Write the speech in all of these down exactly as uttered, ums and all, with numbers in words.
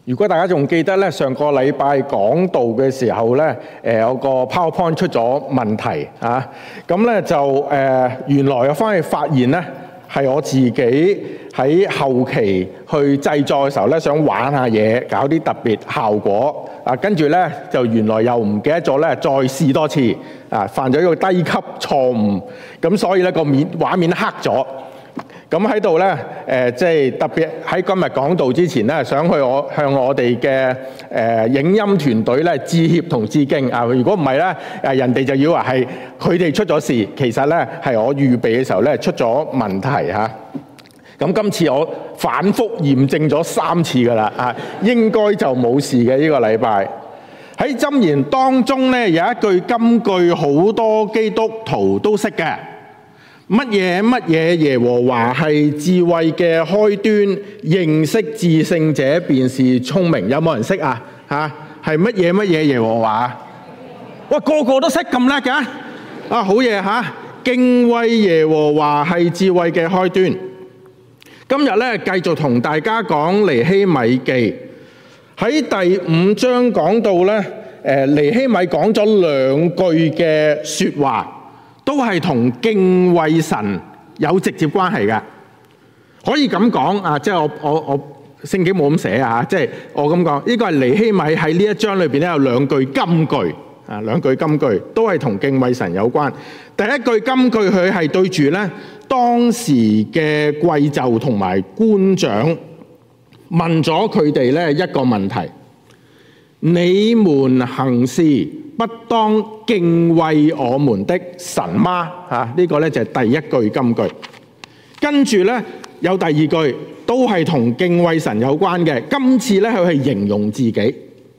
如果大家仲記得咧，上個禮拜講道嘅時候咧，誒有個 PowerPoint 出咗問題啊，咁咧就誒原來我翻去發現咧，係我自己喺後期去製作嘅時候咧，想玩下嘢，搞啲特別效果啊，跟住咧就原來又唔記得咗咧，再試多次啊，犯咗一個低級錯誤，咁所以咧個面畫面黑咗。咁喺度咧，誒即係特別喺今日講道之前咧，想去我向我哋嘅誒影音團隊咧致歉同致敬啊！如果唔係咧，誒人哋就以為係佢哋出咗事，其實咧係我預備嘅時候咧出咗問題嚇。咁今次我反覆驗證咗三次㗎啦，啊應該就冇事嘅呢個禮拜。喺箴言當中咧有一句金句，好多基督徒都識嘅。乜嘢乜嘢耶和華係智慧嘅開端，認識至聖者便是聰明。有冇人識啊？嚇係乜嘢乜嘢耶和華？哇，個個都識咁叻嘅啊！好嘢嚇！敬畏耶和華係智慧嘅開端。今日咧繼續同大家講尼希米記，喺第五章講到咧，誒尼希米講咗兩句嘅説話。都係同敬畏神有直接關係嘅，可以咁講啊！即係我我我聖經冇咁寫啊！即係我咁講，呢個係尼希米喺呢一章裏邊咧有兩句金句啊，兩句金句都係同敬畏神有關。第一句金句佢係對住咧當時嘅貴胄同埋官長問咗佢哋咧一個問題：你們行事不當敬畏我們的神嗎？嚇，呢個咧就係第一句金句。跟住咧有第二句都係同敬畏神有關嘅。今次咧佢係形容自己，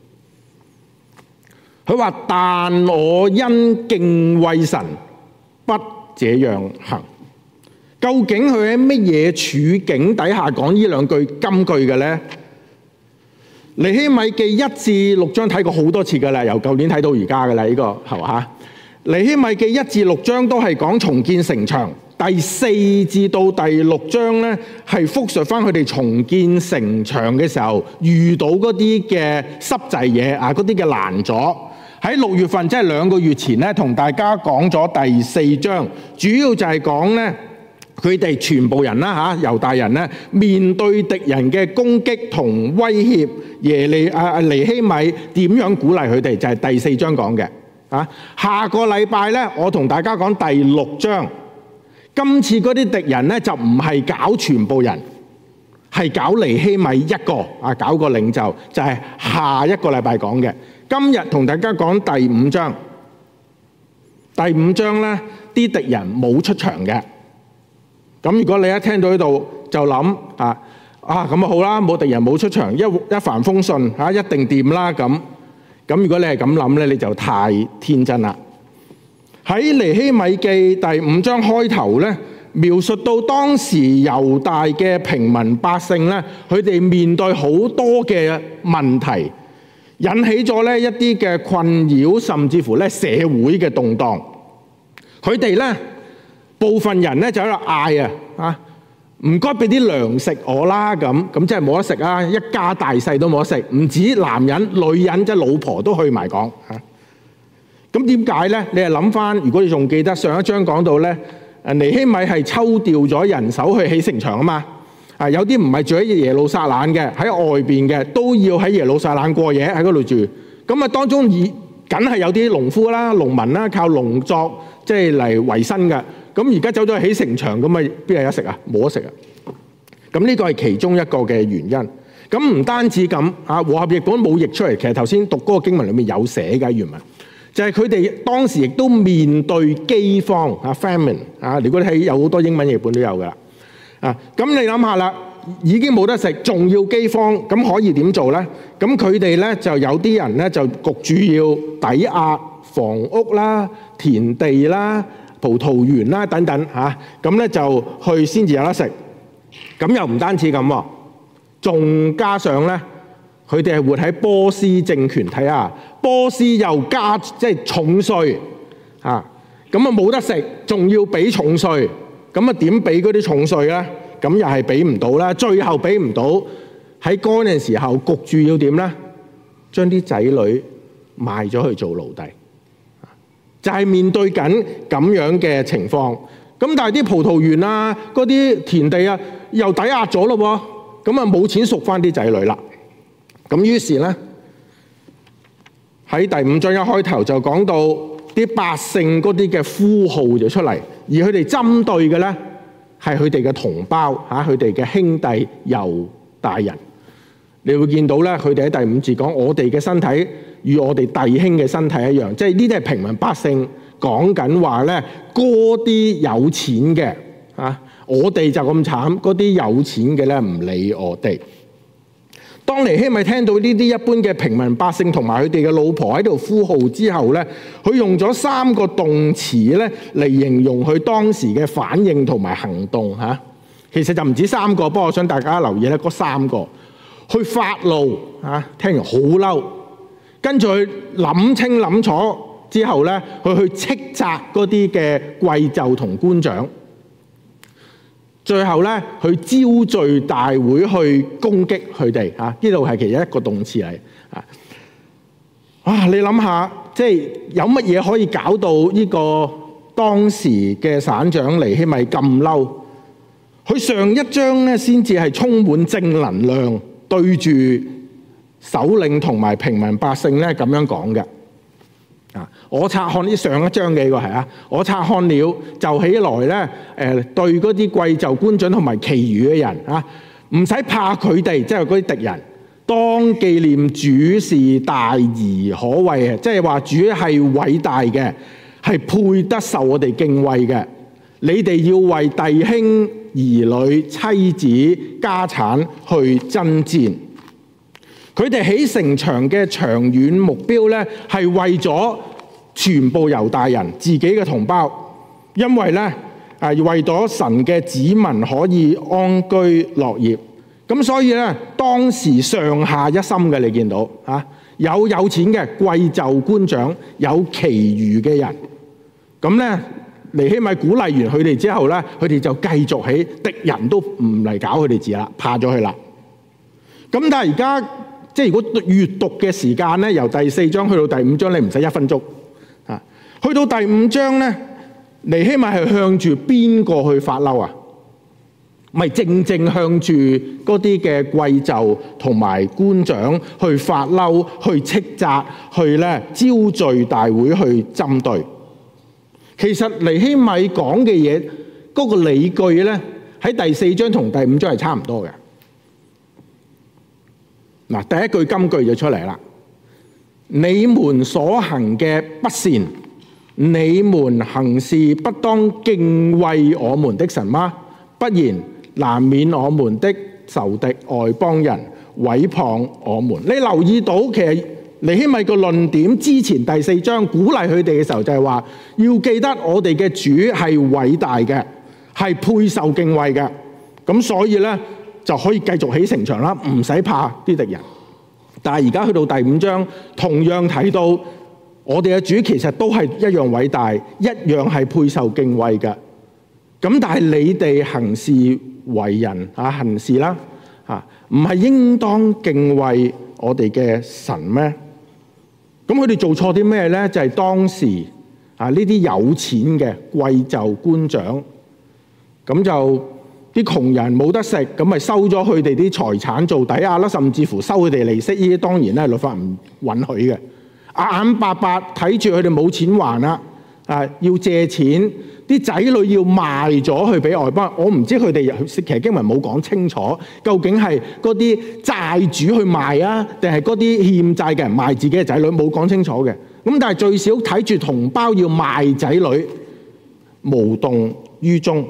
佢話：但我因敬畏神，不這樣行。究竟佢喺乜嘢處境底下講呢兩句金句嘅咧？尼希米記一至六章睇過好多次㗎啦，由舊年睇到而家㗎啦，呢個係嘛？尼希米記一至六章都係講重建城牆，第四至到第六章咧係複述翻佢哋重建城牆嘅時候遇到嗰啲嘅濕滯嘢啊，嗰啲嘅攔阻。喺六月份即係兩個月前咧，同大家講咗第四章，主要就係講咧。佢哋全部人啦嚇，猶大人咧面對敵人嘅攻擊同威脅，耶利啊尼希米點樣鼓勵佢哋？就係第四章講嘅啊。下個禮拜咧，我同大家講第六章。今次嗰啲敵人咧就唔係搞全部人，係搞尼希米一個啊，搞個領袖，就係下一個禮拜講嘅。今日同大家講第五章。第五章咧，啲敵人冇出場嘅。咁如果你一聽到呢度就諗啊啊咁啊好啦，冇敵人冇出場，一一帆風順嚇，一定掂啦咁。咁如果你係咁諗咧，你就太天真啦。喺尼希米記第五章開頭咧，描述到當時猶大嘅平民百姓咧，佢哋面對好多嘅問題，引起咗咧一啲嘅困擾，甚至乎咧社會嘅動盪。佢哋咧。部分人咧就喺度嗌啊，啊唔該俾啲糧食我啦，咁咁即係冇得食啊！一家大細都冇得食，唔止男人、女人即係老婆都去埋講嚇。咁點解咧？你係諗翻，如果你仲記得上一章講到咧，誒尼希米係抽調咗人手去起城牆啊嘛。啊有啲唔係住喺耶路撒冷嘅，喺外邊嘅都要喺耶路撒冷過夜喺嗰度住。咁啊當中以梗係有啲農夫啦、農民啦，靠農作即係嚟維生嘅。咁而家走咗去起城牆，咁咪邊有得食啊？冇得食啊！咁呢個係其中一個嘅原因。咁唔單止咁啊，和合譯本冇譯出嚟，其實頭先讀嗰個經文裏面有寫嘅原文，就係佢哋當時亦都面對饑荒啊 famine 啊。如果你睇有好多英文譯本都有噶啦啊。咁你諗下啦，已經冇得食，仲要饑荒，咁可以點做咧？咁佢哋咧就有啲人咧就焗住要抵押房屋啦、田地啦、葡萄園啦等等嚇，咁咧就去先至有得食。咁又唔單止咁喎，仲加上咧，佢哋係活喺波斯政權，睇下波斯又加即係重稅嚇，咁啊冇得食，仲要俾重稅，咁啊點俾嗰啲重稅咧？咁又係俾唔到啦，最後俾唔到， 喺嗰陣時候焗住要點咧？將啲仔女賣咗去做奴隸，就係面對緊咁樣嘅情況。咁但係啲葡萄園啊、嗰啲田地啊，又抵押咗咯喎，咁啊冇錢贖翻啲仔女啦。咁於是咧喺第五章一開頭就講到啲百姓嗰啲嘅呼號就出嚟，而佢哋針對嘅咧係佢哋嘅同胞嚇，佢哋嘅兄弟猶大人。你會見到咧，佢哋喺第五節講我哋嘅身體與我哋弟兄嘅身體一樣，即係呢啲係平民百姓講緊話咧，嗰啲有錢嘅嚇，我哋就咁慘，嗰啲有錢嘅咧唔理我哋。當尼希米聽到呢啲一般嘅平民百姓同埋佢哋嘅老婆喺度呼號之後咧，佢用咗三個動詞咧嚟形容佢當時嘅反應同埋行動嚇。其實就唔止三個，不過我想大家留意咧，嗰三個。去發怒嚇，聽完好嬲，跟住去諗清諗楚之後咧，佢去斥責嗰啲嘅貴胄同官長，最後咧去招聚大會去攻擊佢哋嚇。呢度係其中一個動詞嚟啊！啊，你諗下，即係有乜嘢可以搞到呢個當時嘅省長尼希米咁嬲？佢上一章咧先至係充滿正能量。對住首領同埋平民百姓咧咁樣講嘅啊！我察看呢上一章嘅呢個係啊，我察看了就起來咧誒，對嗰啲貴胄官長同埋其餘嘅人啊，唔使怕佢哋，即係嗰啲敵人。當紀念主是大而可畏嘅，即係話主係偉大嘅，係配得受我哋敬畏嘅。你哋要為弟兄、兒女、妻子、家產去爭戰。佢哋起城牆嘅長遠目標咧，係為咗全部猶大人自己嘅同胞，因為咧係為咗神嘅子民可以安居樂業。咁所以咧，當時上下一心嘅，你見到啊，有有錢嘅貴胄官長，有其餘嘅人，咁咧。尼希米鼓勵完佢哋之後咧，佢哋就繼續起，敵人都唔嚟搞佢哋字啦，怕咗佢啦。咁但係而家即係如果閱讀嘅時間咧，由第四章去到第五章，你唔使一分鐘啊。去到第五章咧，尼希米係向住邊個去發嬲啊？咪正正向住嗰啲嘅貴胄同埋官長去發嬲、去斥責、去咧招聚大會去針對。其實尼希米講嘅嘢嗰個理據咧，喺第四章同第五章係差唔多嘅。嗱，第一句金句就出嚟啦。你們所行嘅不善，你們行事不當敬畏我們的神嗎？不然難免我們的仇敵外邦人毀謗我們。你留意到其實尼希米個論點之前第四章鼓勵佢哋嘅時候就係話，要記得我哋嘅主係偉大嘅，係配受敬畏嘅。咁所以咧就可以繼續起城牆啦，唔使怕啲敵人。但係而家去到第五章，同樣睇到我哋嘅主其實都係一樣偉大，一樣係配受敬畏嘅。咁但係你哋行事為人啊，行事啦啊，唔係應當敬畏我哋嘅神咩？咁佢哋做錯啲咩咧？就係、是、當時啊呢啲有錢嘅貴胄官長，咁就啲窮人冇得食，咁咪收咗佢哋啲財產做抵押啦，甚至乎收佢哋利息。呢啲當然咧律法唔允許嘅。眼眼白白睇住佢哋冇錢還啦，啊要借錢，啲仔女要賣咗去俾外邦。我唔知佢哋其實經文冇講清楚，究竟係嗰啲債主去賣啊，定係嗰啲欠債嘅人賣自己嘅仔女，冇講清楚嘅。咁但係最少睇住同胞要賣仔女，無動於衷。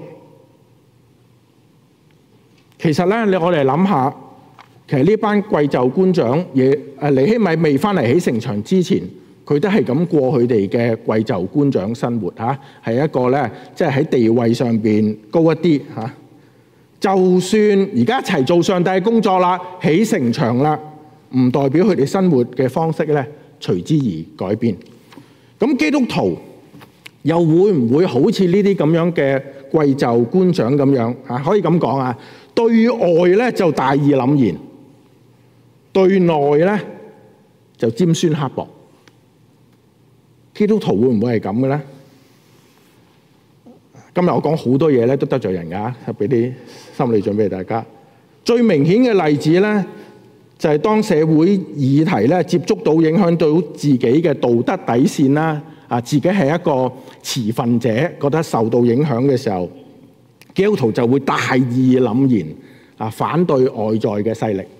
其實咧，你我哋諗下，其實呢班貴胄官長嘢，誒尼希米未翻嚟起城牆之前，佢都係咁過佢哋嘅貴胄官長生活嚇，係一個咧，即係喺地位上邊高一啲嚇。就算而家一齊做上帝嘅工作啦，起城牆啦，唔代表佢哋生活嘅方式咧隨之而改變。咁基督徒又會唔會好似呢啲咁樣嘅貴胄官長咁樣嚇？可以咁講啊，對外咧就大義凜然， 對內咧就尖酸刻薄。基督徒會唔會係咁嘅咧？今日我講好多嘢咧，都得罪人㗎，俾啲心理準備俾大家。最明顯嘅例子咧，就係當社會議題咧接觸到、影響到自己嘅道德底線啦，啊，自己係一個持份者，覺得受到影響嘅時候，基督徒就會大義凜然啊，反對外在嘅勢力。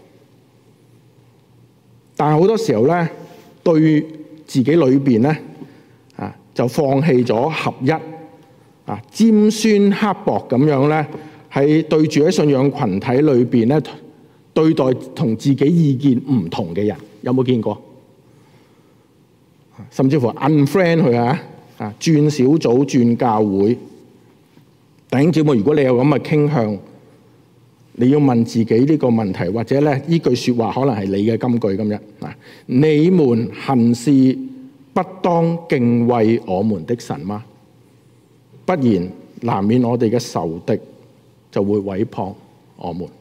但係好多時候咧，對自己裏邊咧啊，就放棄咗合一啊，尖酸刻薄咁樣咧，喺對住喺信仰群體裏邊咧，對待同自己意見唔同嘅人，有冇見過？甚至乎 unfriend 佢啊，啊，轉小組、轉教會。弟兄姊妹，如果你有咁嘅傾向，你要問自己呢個問題，或者咧呢句説話可能係你嘅金句咁樣啊。你們行事不當敬畏我們的神嗎？不然難免我哋嘅仇敵就會毀謗我們。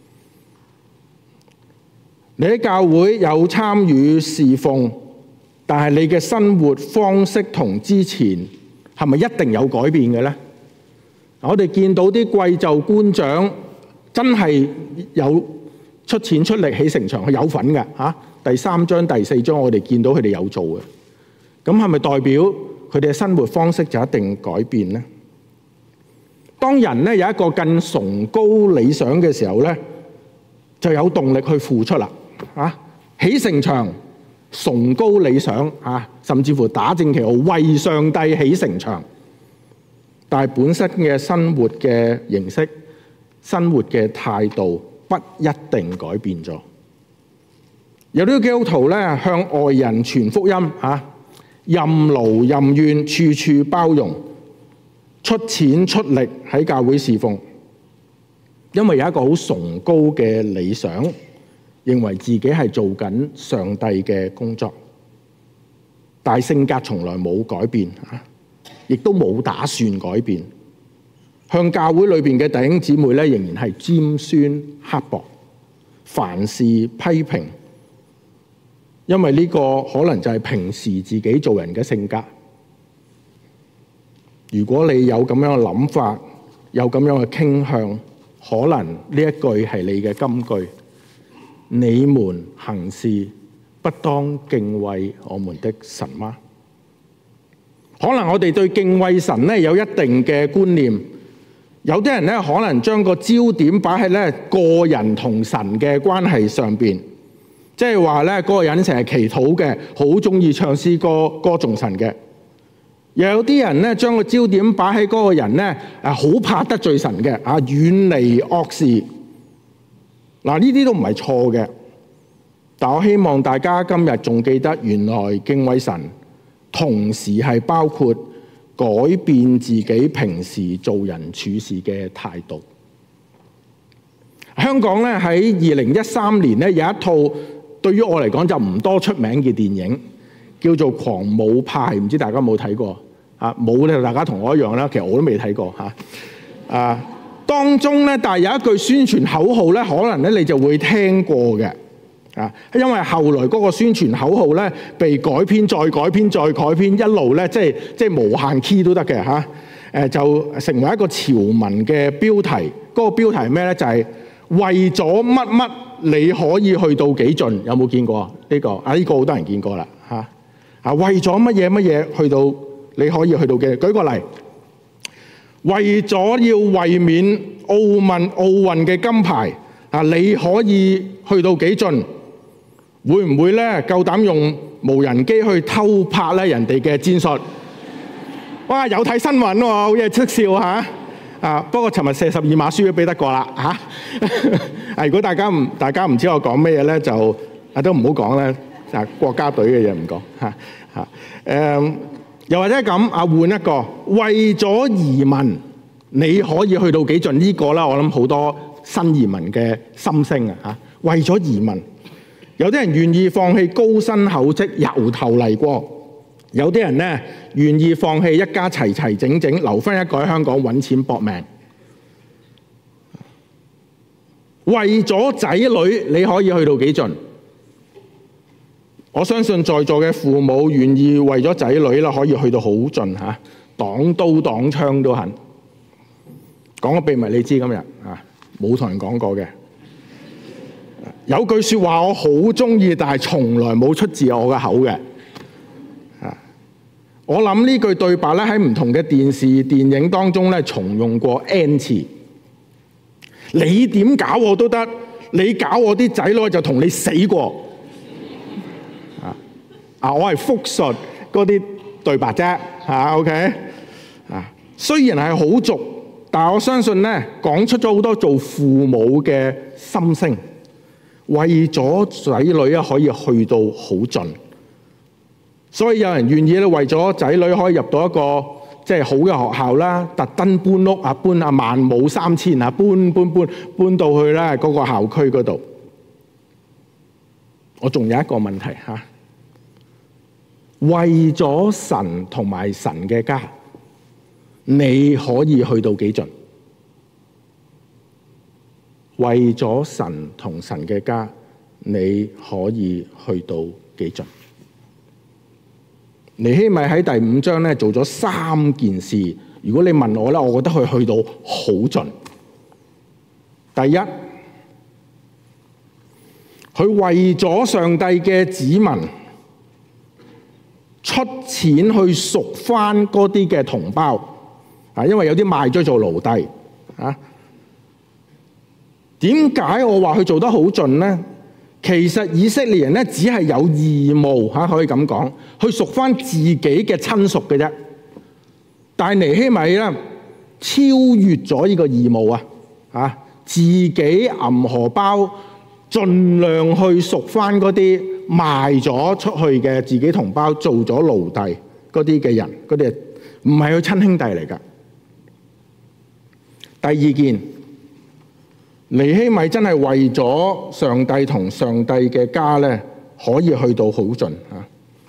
你喺教會有參與侍奉，但係你嘅生活方式同之前係咪一定有改變嘅咧？我哋見到啲貴胄官長真係有出錢出力起城牆，係有份嘅嚇。第三章、第四章我哋見到佢哋有做嘅，咁係咪代表佢哋嘅生活方式就一定改變呢？當人咧有一個更崇高理想嘅時候咧，就有動力去付出啦。啊，起城牆、崇高理想啊，甚至乎打正旗號為上帝起城牆。但係本身嘅生活嘅形式、生活嘅態度不一定改變咗。有啲基督徒咧向外人傳福音啊，任勞任怨，處處包容，出錢出力喺教會侍奉，因為有一個好崇高嘅理想，認為自己係做緊上帝嘅工作，但係性格從來冇改變啊，亦都冇打算改變。向教會裏邊嘅弟兄姊妹咧，仍然係尖酸刻薄，凡事批評，因為呢個可能就係平時自己做人嘅性格。如果你有咁樣嘅諗法，有咁樣嘅傾向，可能呢一句係你嘅金句。你們行事不當敬畏我們的神嗎？可能我哋對敬畏神咧有一定嘅觀念，有啲人咧可能將個焦點擺喺咧個人同神嘅關係上邊，即係話咧嗰個人成日祈禱嘅，好中意唱詩歌歌頌神嘅。又有啲人咧將個焦點擺喺嗰個人咧誒好怕得罪神嘅啊，遠離惡事。嗱，呢啲都唔係錯嘅，但我希望大家今日仲記得，原來敬畏神同時係包括改變自己平時做人處事嘅態度。香港咧喺二零一三年咧有一套對於我嚟講就唔多出名嘅電影，叫做《狂舞派》，唔知大家有冇睇過啊？冇咧，大家同我一樣啦，其實我都未睇過嚇啊。當中咧，但係有一句宣傳口號咧，可能咧你就會聽過嘅啊，因為後來嗰個宣傳口號咧被改編、再改編、再改編，一路咧即係即係無限 key 都得嘅嚇。誒就成為一個潮文嘅標題。嗰個標題係咩咧？就係為咗乜乜你可以去到幾盡？有冇見過呢個？啊呢個好多人見過啦嚇啊！為咗乜嘢乜嘢去到你可以去到幾？舉個例。為咗要衛冕奧運奧運嘅金牌啊，你可以去到幾盡？會唔會咧夠膽用無人機去偷拍咧人哋嘅戰術？哇！有睇新聞喎，好嘢，識笑嚇啊！不過尋日射十二碼輸咗俾德國啦嚇。啊，如果大家唔大家唔知我講咩嘢咧，就啊都唔好講啦。啊，國家隊嘅嘢唔講嚇嚇誒。又或者咁啊，換一個為咗移民你可以去到幾盡呢個啦？我諗好多新移民嘅心聲啊嚇！為咗移民，有啲人願意放棄高薪厚職，由頭嚟過；有啲人咧願意放棄一家齊齊整整，留翻一個喺香港揾錢搏命。為咗仔女你可以去到幾盡？ 我相信在座嘅父母願意為咗仔女啦，可以去到好盡嚇，擋刀擋槍都肯。講個秘密你知今日啊，冇同人講過嘅。有句説話我好中意，但係從來冇出自我嘅口嘅。啊，我諗呢句對白咧喺唔同嘅電視電影當中咧重用過 N 次。你點搞我都得，你搞我啲仔女就同你死過。啊！我係複述嗰啲對白啫，嚇 OK 啊。雖然係好俗，但係我相信咧，講出咗好多做父母嘅心聲，為咗仔女啊可以去到好盡。所以有人願意咧，為咗仔女可以入到一個即係好嘅學校啦，特登搬屋啊，搬啊萬冇三千啊，搬搬搬搬到去咧嗰個校區嗰度。我仲有一個問題嚇。為咗神同埋神嘅家，你可以去到幾盡？為咗神同神嘅家，你可以去到幾盡？尼希米喺第五章咧做咗三件事。如果你問我咧，我覺得佢去到好盡。第一，佢為咗上帝嘅子民，出錢去贖翻嗰啲嘅同胞啊，因為有啲賣咗做奴隸啊。點解我話佢做得好盡呢？其實以色列人咧只係有義務嚇，可以咁講，去贖翻自己嘅親屬嘅啫。但係尼希米咧超越咗呢個義務啊！啊，自己揞荷包，盡量去贖翻嗰啲賣咗出去嘅自己同胞，做咗奴隸嗰啲嘅人，嗰啲唔係佢親兄弟嚟㗎。第二件，尼希米真係為咗上帝同上帝嘅家咧，可以去到好盡啊！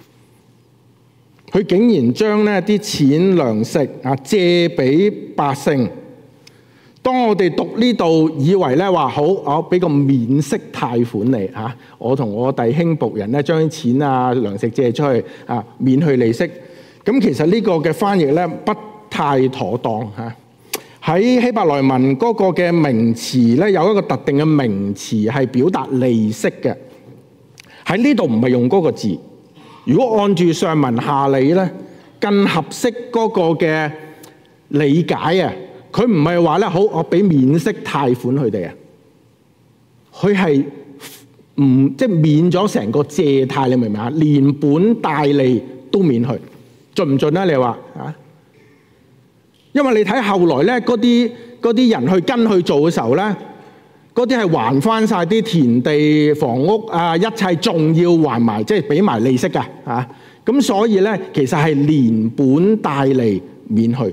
佢竟然將呢啲錢糧食啊借俾百姓。當我哋讀呢度，以為咧話好，我俾個免息貸款你嚇，我同我弟兄僕人咧將啲錢啊糧食借出去啊，免去利息。咁其實呢個嘅翻譯咧不太妥當嚇。喺希伯來文嗰個嘅名詞咧有一個特定嘅名詞係表達利息嘅，喺呢度唔係用嗰個字。如果按住上文下理咧，更合適嗰個嘅理解啊，佢唔係話咧好，我俾免息貸款佢哋啊，佢係唔即係免咗成個借貸，你明唔明啊？連本帶利都免去，盡唔盡咧？你話啊？因為你睇後來咧，嗰啲嗰啲人去跟去做嘅時候咧，嗰啲係還翻晒啲田地、房屋啊，一切仲要還埋，即係俾埋利息㗎嚇。咁所以咧，其實係連本帶利免去。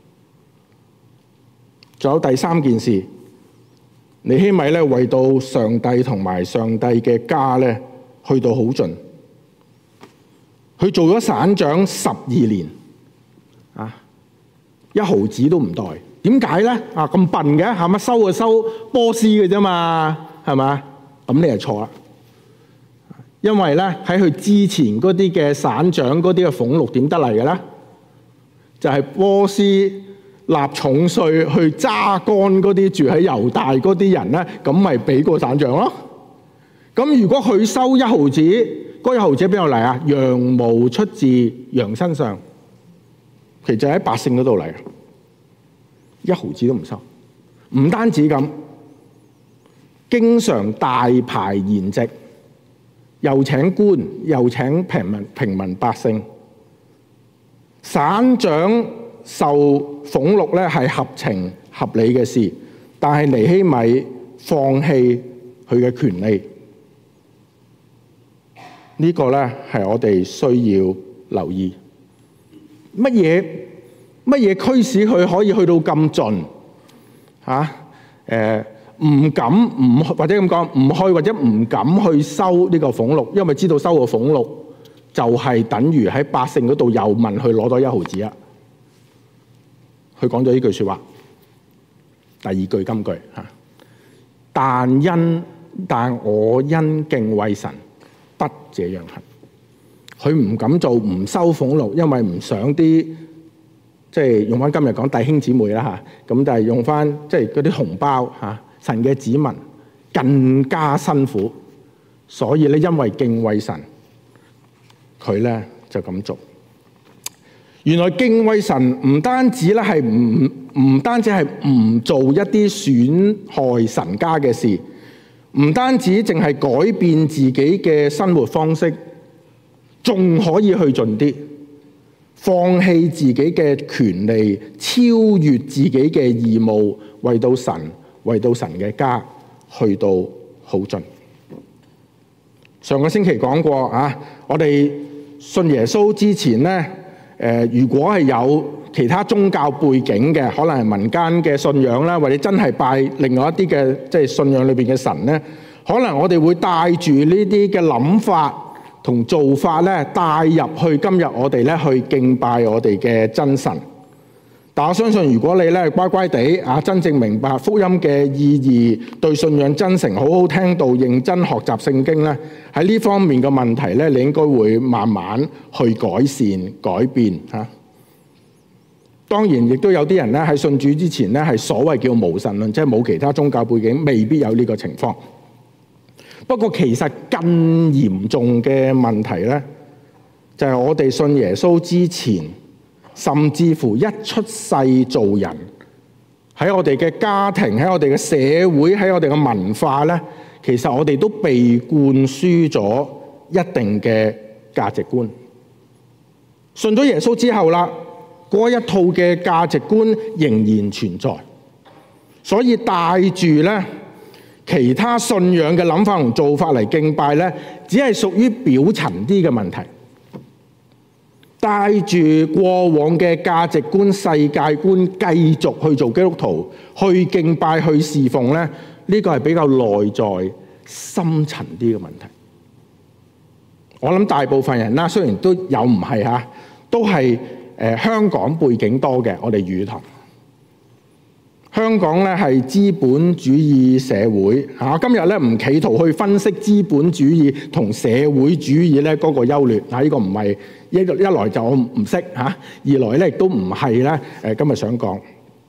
仲有第三件事，尼希米咧為到上帝同埋上帝嘅家咧，去到好盡。佢做咗省長十二年啊！一毫子都唔袋，點解咧？啊咁笨嘅，係咪收就收波斯嘅啫嘛？係咪？咁你係錯啦。因為咧喺佢之前嗰啲嘅省長嗰啲嘅俸祿點得嚟嘅咧，就係、是、波斯納重稅去揸乾嗰啲住喺猶大嗰啲人咧，咁咪俾個省長咯。咁如果佢收一毫子，嗰一毫子邊度嚟啊？羊毛出自羊身上。其實喺百姓嗰度嚟，一毫子都唔收。唔單止咁，經常大排筵席，又請官，又請平民平民百姓。省長受俸祿咧係合情合理嘅事，但係尼希米放棄佢嘅權利，呢個咧係我哋需要留意。乜嘢乜嘢驅使佢可以去到咁盡嚇？誒唔敢唔或者咁講唔去或者唔敢去收呢個俸祿，因為知道收個俸祿就係等於喺百姓嗰度又問去攞多一毫子啊！佢講咗呢句説話，第二句金句嚇。但因但我因敬畏神，不這樣行。 佢唔敢做，唔收俸祿，因為唔想啲即係用翻今日講弟兄姊妹啦嚇，咁就係用翻即係嗰啲紅包嚇，神嘅子民更加辛苦，所以咧因為敬畏神，佢咧就咁做。原來敬畏神唔單止咧係唔唔單止係唔做一啲損害神家嘅事，唔單止淨係改變自己嘅生活方式，仲可以去盡啲，放棄自己嘅權利，超越自己嘅義務，為到神，為到神嘅家，去到好盡。上個星期講過啊，我哋信耶穌之前咧。誒、呃，如果係有其他宗教背景嘅，可能係民間嘅信仰啦，或者真係拜另外一啲嘅即係信仰裏邊嘅神咧，可能我哋會帶住呢啲嘅諗法同做法咧，帶入去今日我哋咧去敬拜我哋嘅真神。但我相信，如果你咧乖乖地啊，真正明白福音嘅意義，對信仰真誠，好好聽道，認真學習聖經咧，喺呢方面嘅問題咧，你應該會慢慢去改善、改變嚇。當然，亦都有啲人咧喺信主之前咧係所謂叫無神論，即係冇其他宗教背景，未必有呢個情況。不過其實更嚴重嘅問題咧，就係我哋信耶穌之前，甚至乎一出世做人，喺我哋嘅家庭，喺我哋嘅社會，喺我哋嘅文化咧，其實我哋都被灌輸咗一定嘅價值觀。信咗耶穌之後啦，嗰一套嘅價值觀仍然存在，所以帶住咧其他信仰嘅諗法同做法嚟敬拜咧，只係屬於表層啲嘅問題。帶住過往嘅價值觀、世界觀繼續去做基督徒，去敬拜、去侍奉咧，呢個係比較內在、深層啲嘅問題。我諗大部分人啦，雖然都有唔係嚇，都係誒香港背景多嘅。我哋語堂香港咧係資本主義社會嚇，今日咧唔企圖去分析資本主義同社會主義咧嗰個優劣嚇，呢個唔係一一來就我唔識嚇，二來咧亦都唔係咧誒今日想講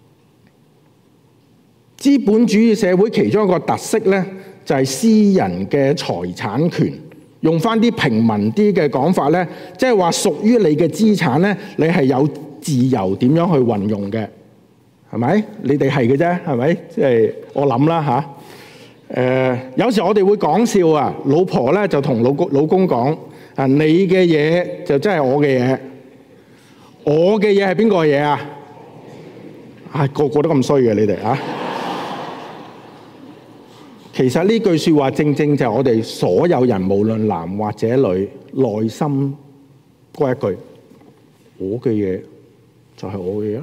資本主義社會其中一個特色咧，就係私人嘅財產權。用翻啲平民啲嘅講法咧，即係話屬於你嘅資產咧，你係有自由點樣去運用嘅。係咪？你哋係嘅啫，係咪？即係我諗啦嚇。誒，有時我哋會講笑啊，老婆咧就同老公老公講啊，你嘅嘢就真係我嘅嘢，我嘅嘢係邊個嘅嘢啊？啊，個個都咁衰嘅你哋啊！其實呢句説話正正就係我哋所有人，無論男或者女，內心嗰一句：我嘅嘢就係我嘅嘢啦。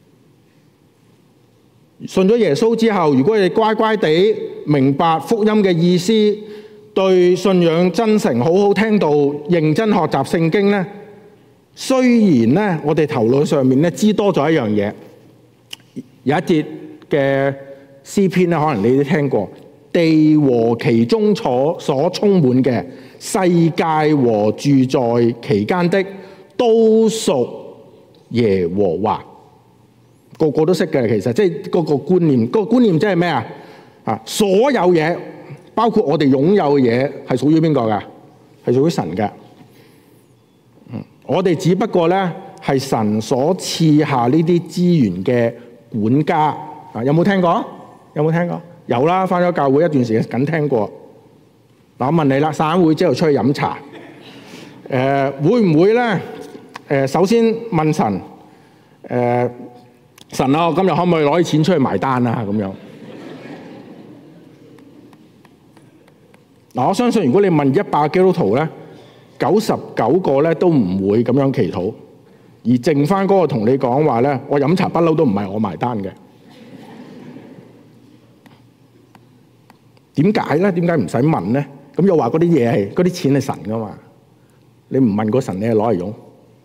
信咗耶穌之後，如果你乖乖地明白福音嘅意思，對信仰真誠，好好聽道，認真學習聖經咧，雖然咧我哋頭腦上面咧知多咗一樣嘢，有一節嘅詩篇咧，可能你都聽過，地和其中所所充滿嘅，世界和住在其間的，都屬耶和華。個個都識嘅，其實即係嗰個觀念，嗰個觀念即係咩啊？啊，所有嘢，包括我哋擁有嘅嘢，係屬於邊個㗎？係屬於神嘅。嗯，我哋只不過咧係神所賜下呢啲資源嘅管家。啊，有冇聽過？有冇聽過？有啦，返咗教會一段時間，梗聽過。嗱，我問你啦，散會之後出去飲茶，誒、呃，會唔會咧？誒、呃，首先問神，誒、呃。神啊，我今日可唔可以攞啲錢出去埋單啊？咁樣嗱，我相信如果你問一百基督徒咧，九十九個咧都唔會咁樣祈禱，而剩翻嗰個同你講話咧，我飲茶不嬲都唔係我埋單嘅。點解咧？點解唔使問咧？咁又話嗰啲嘢係嗰啲錢係神噶嘛？你唔問個神，你係攞嚟用。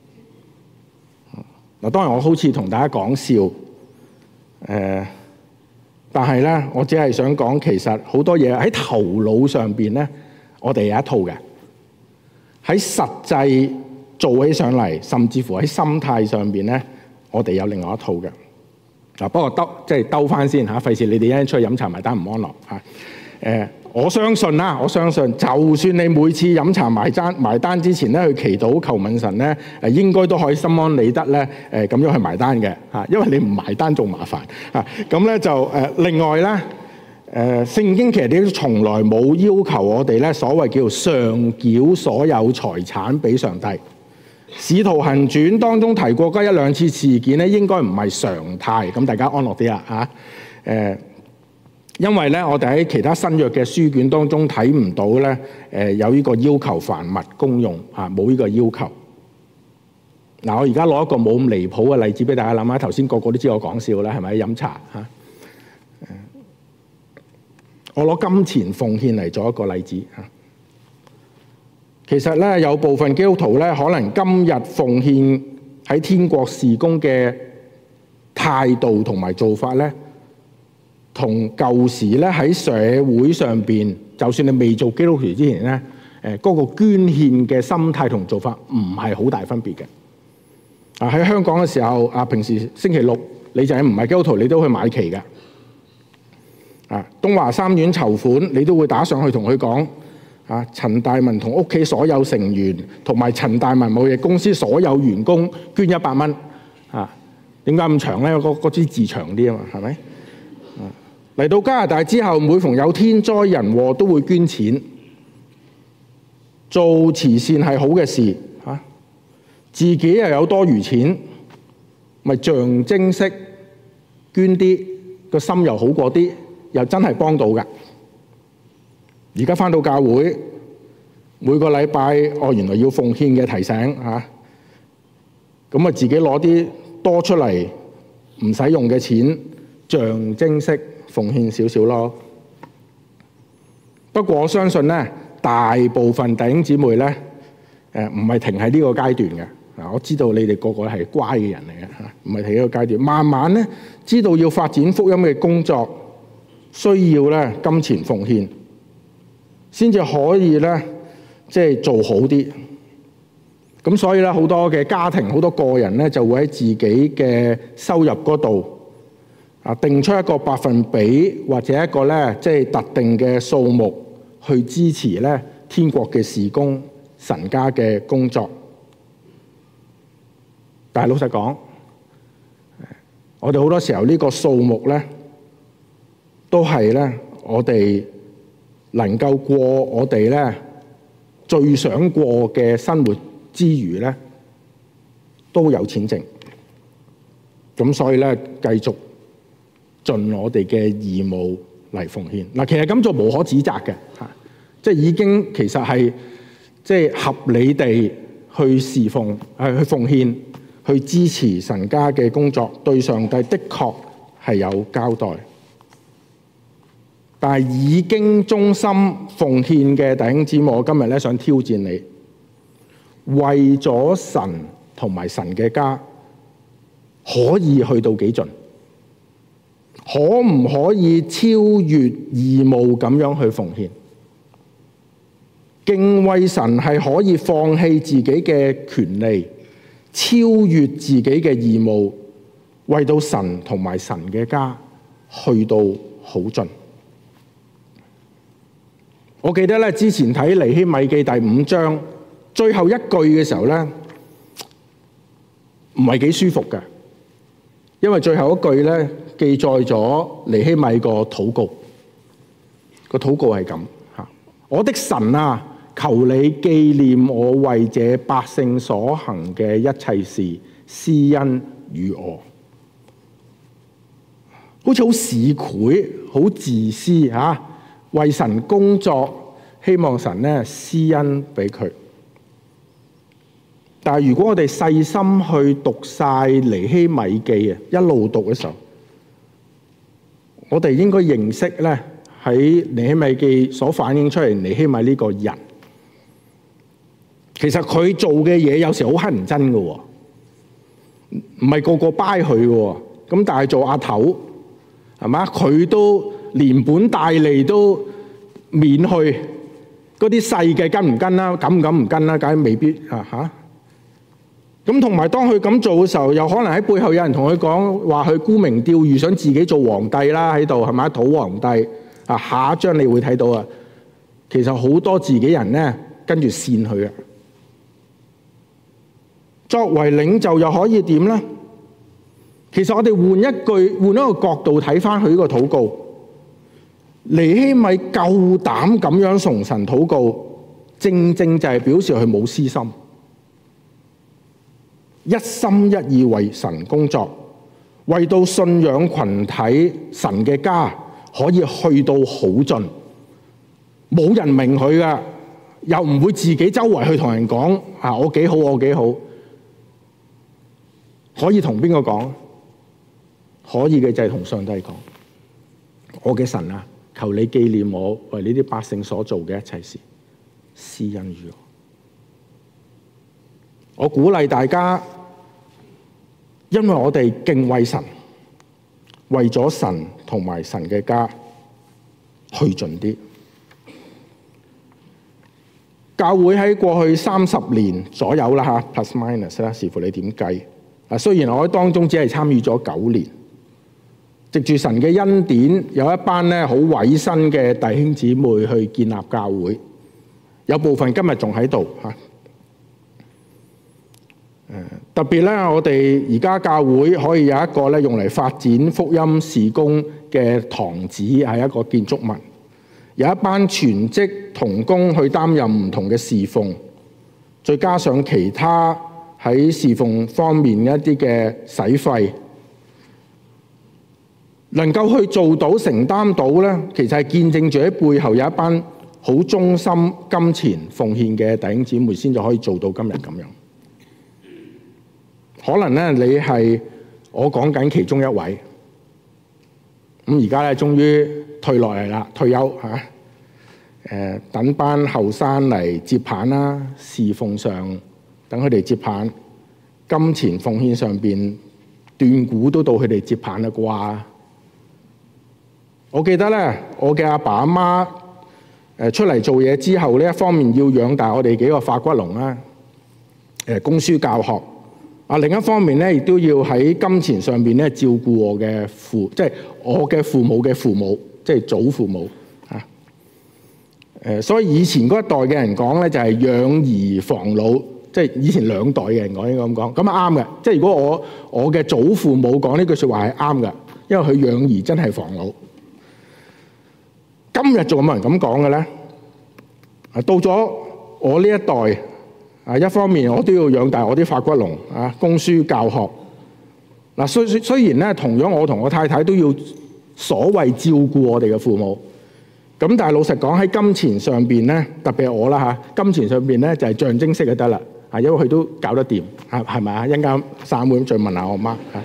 嗱，當然我好似同大家講笑，誒、呃，但係咧，我只係想講，其實好多嘢喺頭腦上邊咧，我哋有一套嘅。 喺實際做起上嚟，甚至乎喺心態上邊咧，我哋有另外一套嘅。嗱，不過兜即係兜翻先嚇，費事你哋一陣出去飲茶埋單唔安樂嚇。誒，我相信啦，我相信，就算你每次飲茶埋單埋單之前咧，去祈禱求問神咧，誒應該都可以心安理得咧，誒咁樣去埋單嘅嚇，因為你唔埋單仲麻煩嚇。咁咧就誒另外咧，誒聖經其實都從來冇要求我哋咧所謂叫上繳所有財產俾上帝。使徒行傳當中提過嗰一兩次事件咧，應該唔係常態，咁大家安樂啲啦嚇。誒，因為咧我哋喺其他新約嘅書卷當中睇唔到咧，誒有呢個要求凡物公用嚇，冇呢個要求。嗱，我而家攞一個冇咁離譜嘅例子俾大家諗下，頭先個個都知我講笑啦，係咪？飲茶嚇。我攞金錢奉獻嚟做一個例子嚇。其實咧，有部分基督徒咧，可能今日奉獻喺天國事工嘅態度同埋做法咧，同舊時咧喺社會上邊，就算你未做基督徒之前咧，誒嗰個捐獻嘅心態同做法唔係好大分別嘅。啊，喺香港嘅時候，啊平時星期六你就係唔係基督徒，你都去買旗㗎。啊，東華三院籌款，你都會打上去同佢講。啊！陳大文同屋企所有成員，同埋陳大文貿易公司所有員工捐一百蚊。啊，點解咁長咧？嗰嗰支字長啲啊嘛，係咪？嚟到加拿大之後，每逢有天災人禍都會捐錢，做慈善係好嘅事。嚇、啊，自己又有多餘錢，咪象徵式捐啲，個心又好過啲，又真係幫到㗎。而家返到教會，每個禮拜哦，原來要奉獻嘅提醒嚇，咁啊自己攞啲多出嚟唔使用嘅錢，象徵式奉獻少少咯。不過我相信咧，大部分弟兄姊妹咧，誒唔係停喺呢個階段嘅。嗱，我知道你哋個個係乖嘅人嚟嘅嚇，唔係停喺呢個階段，慢慢咧知道要發展福音嘅工作，需要咧金錢奉獻。先至可以咧，即係做好啲。咁所以咧，好多嘅家庭、好多個人咧，就會喺自己嘅收入嗰度啊，定出一個百分比或者一個咧，即係特定嘅數目去支持咧天國嘅事工、神家嘅工作。但係老實講，我哋好多時候呢個數目咧，都係咧我哋能夠過我哋咧最想過嘅生活之餘咧，都有錢剩。咁所以咧，繼續盡我哋嘅義務嚟奉獻。嗱，其實咁做無可指責嘅嚇，即係已經其實係即係合理地去侍奉、係去奉獻、去支持神家嘅工作，對上帝的確係有交代。但係已經忠心奉獻嘅弟兄姊妹，我今日咧想挑戰你，為咗神同埋神嘅家，可以去到幾盡？可唔可以超越義務咁樣去奉獻？敬畏神係可以放棄自己嘅權利，超越自己嘅義務，為到神同埋神嘅家去到好盡。我記得咧，之前睇尼希米記第五章最後一句嘅時候咧，唔係幾舒服嘅，因為最後一句咧記載咗尼希米個禱告，個禱告係咁嚇：我的神啊，求你紀念我為這百姓所行嘅一切事，施恩與我。好似好市儈，好自私嚇。為神工作，希望神咧施恩俾佢。但係如果我哋細心去讀晒尼希米記啊，一路讀嘅時候，我哋應該認識咧喺尼希米記所反映出嚟尼希米呢個人，其實佢做嘅嘢有時好乞人憎嘅，唔係個個拜佢嘅。咁但係做阿頭係嘛，佢都連本帶利都免去，嗰嗰啲細嘅跟唔跟啦？敢唔敢唔跟啦？梗係未必啊嚇。咁同埋當佢咁做嘅時候，又可能喺背後有人同佢講話，佢沽名釣譽，想自己做皇帝啦喺度，係咪？土皇帝啊！下一章你會睇到啊，其實好多自己人咧跟住扇佢啊。作為領袖又可以點咧？其實我哋換一句，換一個角度睇翻佢呢個禱告，尼希米夠膽咁樣崇神禱告，正正就係表示佢冇私心，一心一意為神工作，為到信仰群體神嘅家可以去到好盡，冇人明佢噶，又唔會自己周圍去同人講啊，我幾好，我幾好。可以同邊個講？可以嘅就係同上帝講，我嘅神啊，求你紀念我為呢啲百姓所做嘅一切事，施恩於我。我鼓勵大家，因為我哋敬畏神，為咗神同埋神嘅家去盡啲。教會喺過去三十年左右啦嚇 ，plus minus 啦，視乎你點計。啊，雖然我喺當中只係參與咗九年，藉住神嘅恩典，有一班咧好委身嘅弟兄姊妹去建立教會，有部分今日仲喺度嚇。誒，特別咧，我哋而家教會可以有一個咧用嚟發展福音事工嘅堂址，係一個建築物，有一班全職同工去擔任唔同嘅侍奉，再加上其他喺侍奉方面一啲嘅使費，能夠去做到承擔到咧，其實係見證住喺背後有一班好忠心金錢奉獻嘅弟兄姊妹，先至可以做到今日咁樣。可能咧你係我講緊其中一位，咁而家咧終於退落嚟啦，退休嚇，誒等班後生嚟接棒啦，侍奉上。等佢哋接棒，金錢奉獻上邊斷估都到佢哋接棒啦啩。我記得咧，我嘅阿爸阿媽誒出嚟做嘢之後呢，一方面要養大我哋幾個發骨龍啦，誒供書教學啊，另一方面咧亦都要喺金錢上邊咧照顧我嘅父，即係我嘅父母嘅父母，即係祖父母啊。誒，所以以前嗰一代嘅人講咧，就係養兒防老。即係以前兩代嘅人講應該咁講，咁啊啱嘅。即係如果我我嘅祖父母講呢句説話係啱嘅，因為佢養兒真係防老。今日仲有冇人咁講嘅咧？啊，到咗我呢一代啊，一方面我都要養大我啲發骨龍啊，供書教學。嗱，雖雖然咧，同樣我同我太太都要所謂照顧我哋嘅父母。咁但係老實講喺金錢上邊咧，特別係我啦嚇，金錢上邊咧就係象徵式就得啦。啊，因為佢都搞得掂，係係咪啊？一陣間散會再問下我媽啊。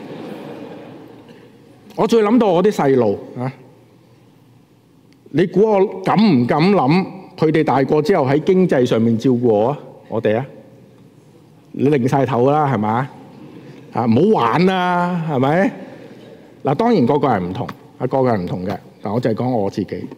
我再諗到我啲細路啊，你估我敢唔敢諗佢哋大個之後喺經濟上面照顧我啊？我哋啊，你擰晒頭啦，係咪啊？啊，唔好玩啦，係咪？嗱，當然個個係唔同，啊個個係唔同嘅，但我就係講我自己。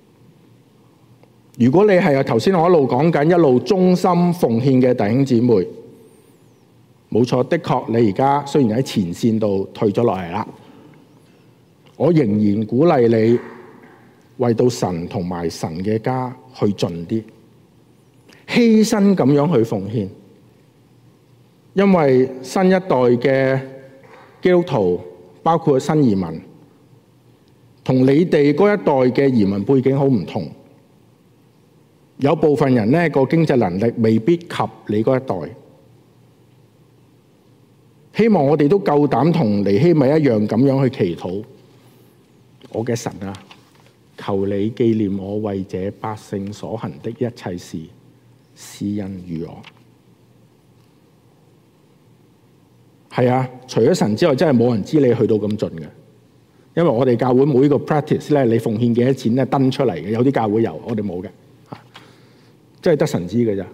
如果你係頭先我一路講緊一路忠心奉獻嘅弟兄姊妹，冇錯，的確你而家雖然喺前線度退咗落嚟啦，我仍然鼓勵你為到神同埋神嘅家去盡啲，犧牲咁樣去奉獻，因為新一代嘅基督徒，包括新移民，同你哋嗰一代嘅移民背景好唔同。有部分人呢個經濟能力未必及你嗰一代，希望我哋都夠膽同尼希米一樣咁樣去祈禱。我嘅神啊，求你紀念我為這百姓所行的一切事，施恩於我。係啊，除咗神之外，真係冇人知你去到咁盡嘅。因為我哋教會每個 practice 咧，你奉獻幾多錢咧，登出嚟嘅。有啲教會有，我哋冇嘅。真係得神知嘅咋。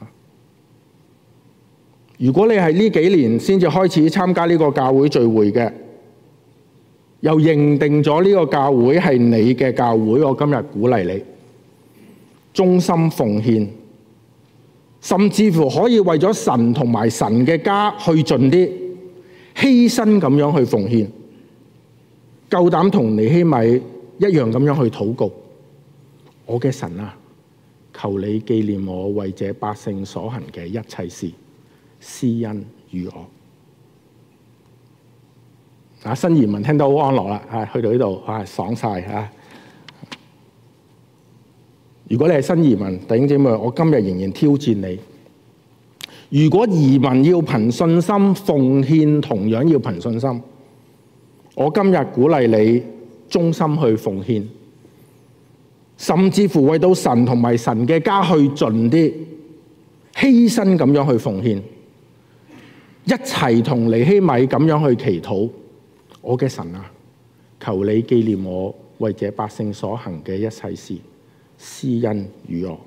如果你係呢幾年先至開始參加呢個教會聚會嘅，又認定咗呢個教會係你嘅教會，我今日鼓勵你忠心奉獻，甚至乎可以為咗神同埋神嘅家去盡啲犧牲咁樣去奉獻，夠膽同尼希米一樣咁樣去禱告。我嘅神啊，求你紀念我為這百姓所行嘅一切事，施恩與我。啊，新移民聽到好安樂啦，啊，去到呢度啊，爽晒啊！如果你係新移民，弟兄姊妹，我今日仍然挑戰你。如果移民要憑信心，奉獻同樣要憑信心。我今日鼓勵你忠心去奉獻，甚至乎為到神同埋神嘅家去盡啲犧牲咁樣去奉獻，一齊同尼希米咁樣去祈禱。我嘅神啊，求你紀念我為這百姓所行嘅一切事，施恩與我。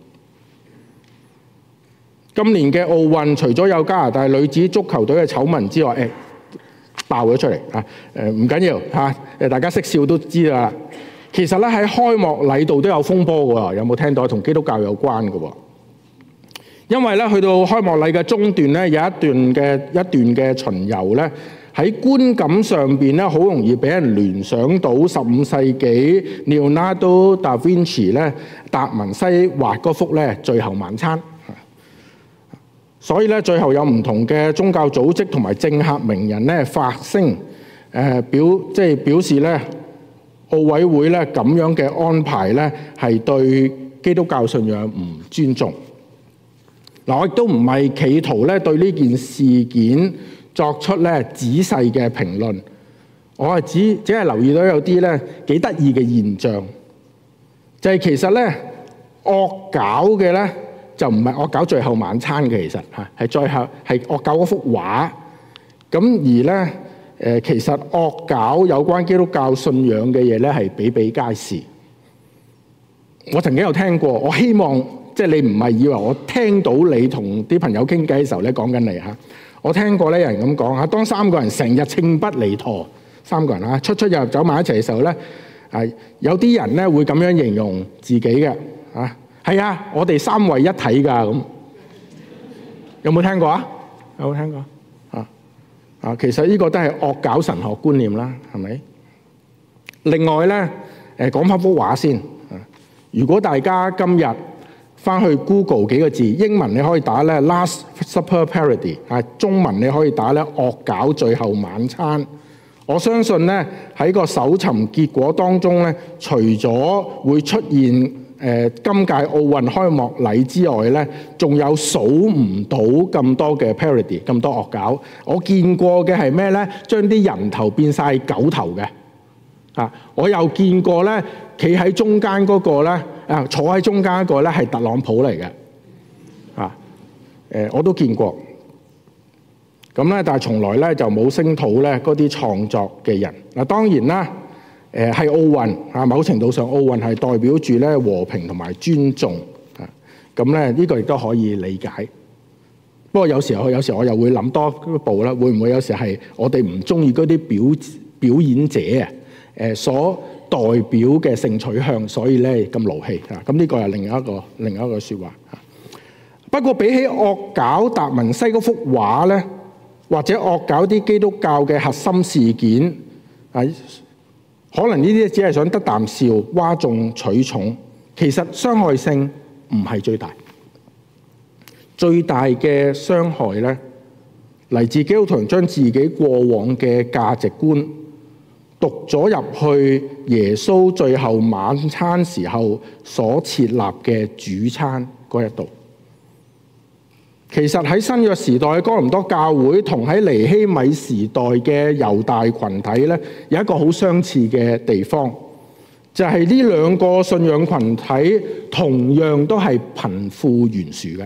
今年嘅奧運除咗有加拿大女子足球隊嘅醜聞之外，誒爆咗出嚟啊！誒唔緊要嚇，誒大家識笑都知啦。其實咧喺開幕禮度都有風波嘅喎，有冇聽到？同基督教有關嘅喎。因為咧去到開幕禮嘅中段咧，有一段嘅一段嘅巡遊咧，喺觀感上邊咧，好容易俾人聯想到十五世紀 Leonardo da Vinci 咧達文西畫嗰幅咧《最後晚餐》。所以咧，最後有唔同嘅宗教組織同埋政客名人咧發聲，誒、呃、表即係表示咧奧委會咧咁樣嘅安排咧係對基督教信仰唔尊重。嗱，我亦都唔係企圖咧對呢件事件作出咧仔細嘅評論，我係只只係留意到有啲咧幾得意嘅現象，就係、是、其實咧惡搞嘅咧就唔係惡搞最後晚餐嘅，其實嚇係最後係惡搞嗰幅畫。咁而咧誒，其實惡搞有關基督教信仰嘅嘢咧係比比皆是。我曾經有聽過，我希望即係你唔係以為我聽到你同啲朋友傾偈嘅時候咧講緊你嚇。我聽過咧有人咁講嚇，當三個人成日稱不離陀，三個人嚇出出入入走埋一齊嘅時候咧，係有啲人咧會咁樣形容自己嘅嚇。係啊，我哋三位一體㗎咁，有冇聽過啊？有冇聽過啊？啊，其實呢個都係惡搞神學觀念啦，係咪？另外咧，誒講翻幅畫先。如果大家今日翻去 Google 幾個字，英文你可以打咧 Last Supper Parody， 啊，中文你可以打咧惡搞最後晚餐。我相信咧喺個搜尋結果當中咧，除咗會出現誒今屆奧運開幕禮之外咧，仲有數唔到咁多嘅 parody， 咁多惡搞。我見過嘅係咩咧？將啲人頭變晒狗頭嘅。啊！我又見過咧，企喺中間嗰個咧，啊坐喺中間嗰個咧係特朗普嚟嘅。啊誒，我都見過。咁咧，但係從來咧就冇聲討咧嗰啲創作嘅人。嗱，當然啦。誒係奧運啊，某程度上奧運係代表住咧和平同埋尊重啊，咁咧呢個亦都可以理解。不過有時候有時候我又會諗多一步啦，會唔會有時係我哋唔中意嗰啲表表演者啊誒所代表嘅性取向，所以咧咁勞氣啊？咁呢個係另一個另一個説話啊。不過比起惡搞達文西嗰幅畫咧，或者惡搞啲基督教嘅核心事件啊。可能呢啲只係想得啖笑，嘩眾取寵，其實傷害性唔係最大。最大嘅傷害咧，嚟自基督徒將自己過往嘅價值觀讀咗入去耶穌最後晚餐時候所設立嘅主餐嗰一度。其實喺新約時代嘅哥林多教會同喺尼希米時代嘅猶大群體咧，有一個好相似嘅地方，就係呢兩個信仰群體同樣都係貧富懸殊嘅。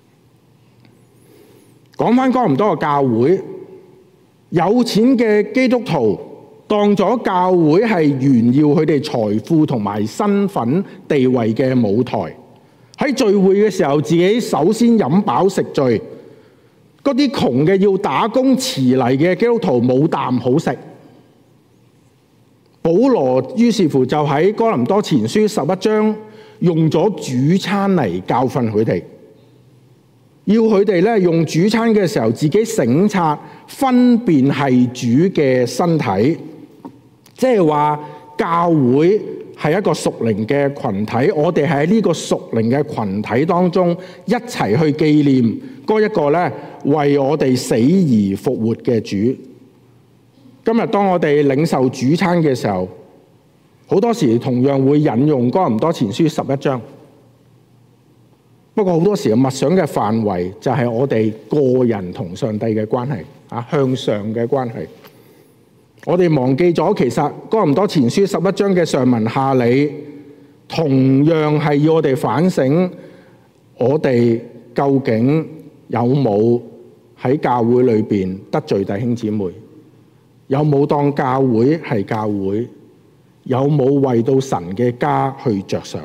講翻哥林多嘅教會，有錢嘅基督徒當咗教會係炫耀佢哋財富同埋身份地位嘅舞台。喺聚會嘅時候，自己首先飲飽食醉，嗰啲窮嘅要打工遲嚟嘅基督徒冇啖好食。保羅於是乎就喺哥林多前書十一章用咗主餐嚟教訓佢哋，要佢哋咧用主餐嘅時候自己省察分辨係主嘅身體，即係話教會係一個屬靈嘅群體，我哋係喺呢個屬靈嘅群體當中一齊去紀念嗰一個咧為我哋死而復活嘅主。今日當我哋領受主餐嘅時候，好多時同樣會引用哥林多前書十一章，不過好多時默想嘅範圍就係我哋個人同上帝嘅關係啊，向上嘅關係。我哋忘記咗其實哥林多前書十一章嘅上文下理，同樣係要我哋反省我哋究竟有冇喺教會裏邊得罪弟兄姊妹。有冇當教會係教會？有冇為到神嘅家去着想？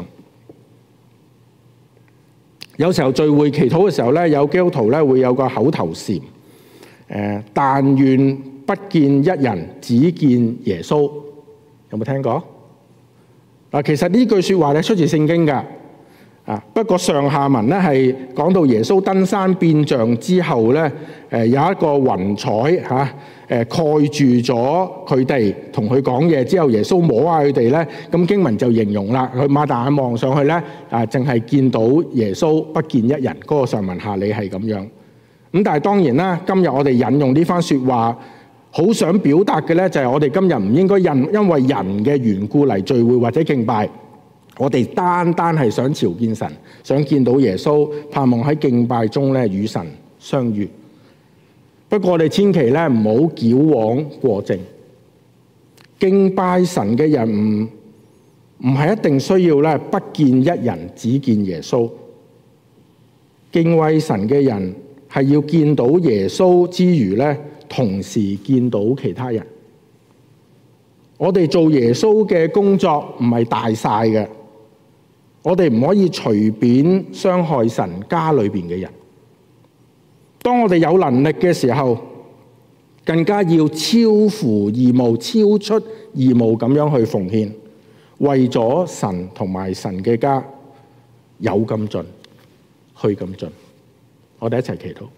有時候聚會祈禱嘅時候咧，有基督徒咧會有個口頭禪，誒，但願不見一人，只見耶穌。有冇聽過？嗱，其實呢句説話咧出自聖經㗎。啊！不過上下文咧係講到耶穌登山變像之後咧，誒有一個雲彩嚇誒蓋住咗佢哋，同佢講嘢之後，耶穌摸下佢哋咧，咁經文就形容啦，佢擘大眼望上去咧，啊，淨係見到耶穌不見一人，嗰、那個上文下理係咁樣。咁但係當然啦，今日我哋引用呢番説話，好想表達嘅咧就係我哋今日唔應該因因為人嘅緣故嚟聚會或者敬拜。我哋單單係想朝見神，想見到耶穌，盼望喺敬拜中咧與神相遇。不過我哋千祈咧唔好矯枉過正。敬拜神嘅人唔唔係一定需要咧不見一人，只見耶穌。敬畏神嘅人係要見到耶穌之餘咧，同時見到其他人。我哋做耶穌嘅工作唔係大晒嘅。我哋唔可以隨便傷害神家裏邊嘅人。當我哋有能力嘅時候，更加要超乎義務、超出義務咁樣去奉獻，為咗神同埋神嘅家有咁盡，去咁盡。我哋一齊祈禱。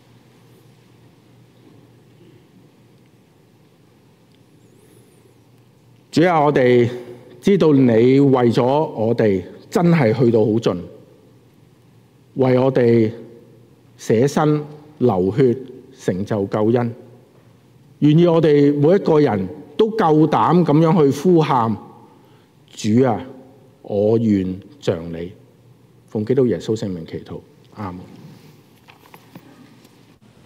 主啊，我哋知道你為咗我哋。真係去到好盡，為我哋捨身流血成就救恩，願意我哋每一個人都夠膽咁樣去呼喊：主啊，我願像你。奉基督耶穌聖名祈禱，阿門。